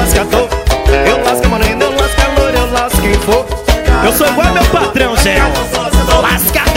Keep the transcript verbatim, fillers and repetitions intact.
lascador. Eu lasco a morena, eu lasco a loura, eu lasco quem for. Eu sou igual meu patrão, Zé. Lasca